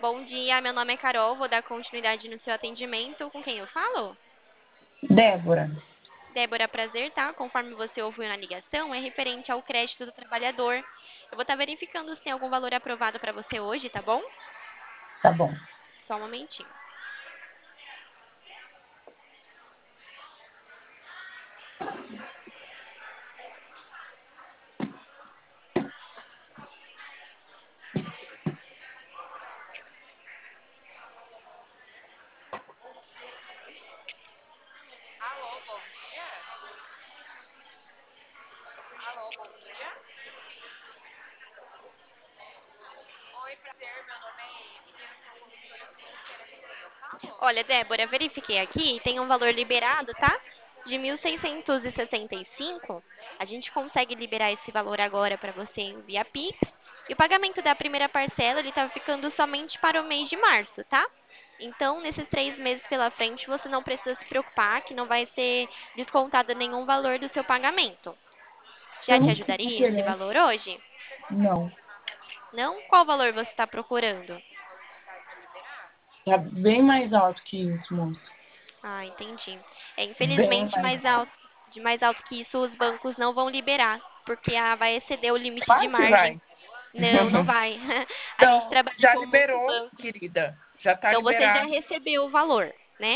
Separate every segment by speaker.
Speaker 1: Bom dia, meu nome é Carol, vou dar continuidade no seu atendimento. Com quem eu falo?
Speaker 2: Débora,
Speaker 1: Débora, prazer, tá? Conforme você ouviu na ligação, é referente ao crédito do trabalhador. Eu vou estar verificando se tem algum valor aprovado para você hoje, tá bom?
Speaker 2: tá bom.
Speaker 1: Só um momentinho. Alô, bom dia. Alô, bom dia. Oi, prazer, meu nome é Emily, eu sou consultora financeira com quem eu falo? Olha, Débora, verifiquei aqui, tem um valor liberado, tá? De 1.665. A gente consegue liberar esse valor agora para você via Pix. E o pagamento da primeira parcela, ele tá ficando somente para o mês de março, tá? Então, nesses 3 meses pela frente, você não precisa se preocupar que não vai ser descontado nenhum valor do seu pagamento. Já
Speaker 2: Eu
Speaker 1: te
Speaker 2: não tô com
Speaker 1: ajudaria esse
Speaker 2: querer.
Speaker 1: valor hoje?
Speaker 2: Não,
Speaker 1: Não? Qual valor você está procurando?
Speaker 2: tá bem mais alto que isso, moço.
Speaker 1: Ah, entendi. É,
Speaker 2: Bem
Speaker 1: infelizmente,
Speaker 2: mais alto.
Speaker 1: de mais alto que isso, os bancos não vão liberar, porque vai exceder o limite de
Speaker 2: Claro que
Speaker 1: margem.
Speaker 2: vai.
Speaker 1: Não, não vai. A gente
Speaker 2: Então,
Speaker 1: trabalha
Speaker 2: já
Speaker 1: com muitos
Speaker 2: liberou,
Speaker 1: bancos.
Speaker 2: querida. Já tá
Speaker 1: Então, você já
Speaker 2: liberado.
Speaker 1: recebeu o valor, né?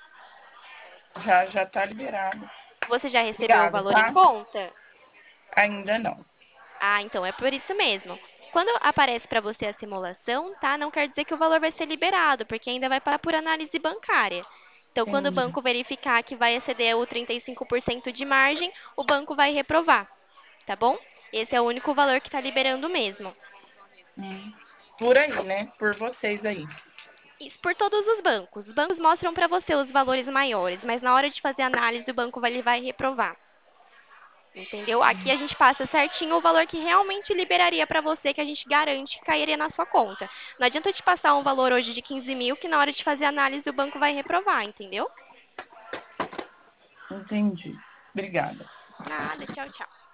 Speaker 2: Já tá liberado.
Speaker 1: Você já recebeu o
Speaker 2: Obrigada,
Speaker 1: valor em
Speaker 2: tá?
Speaker 1: conta?
Speaker 2: Ainda não.
Speaker 1: Ah, então é por isso mesmo. Quando aparece para você a simulação, tá? Não quer dizer que o valor vai ser liberado, porque ainda vai passar por análise bancária. Então, quando o
Speaker 2: Entendi.
Speaker 1: banco verificar que vai exceder o 35% de margem, o banco vai reprovar, tá bom? Esse é o único valor que está liberando mesmo.
Speaker 2: Hum. Por aí, né? Por vocês aí.
Speaker 1: Isso por todos os bancos. Os bancos mostram para você os valores maiores, mas na hora de fazer análise, o banco ele vai reprovar. Entendeu? Aqui a gente passa certinho o valor que realmente liberaria para você, que a gente garante que cairia na sua conta. Não adianta eu te passar um valor hoje de 15 mil, que na hora de fazer análise o banco vai reprovar, entendeu?
Speaker 2: Entendi. Obrigada.
Speaker 1: Nada, tchau, tchau.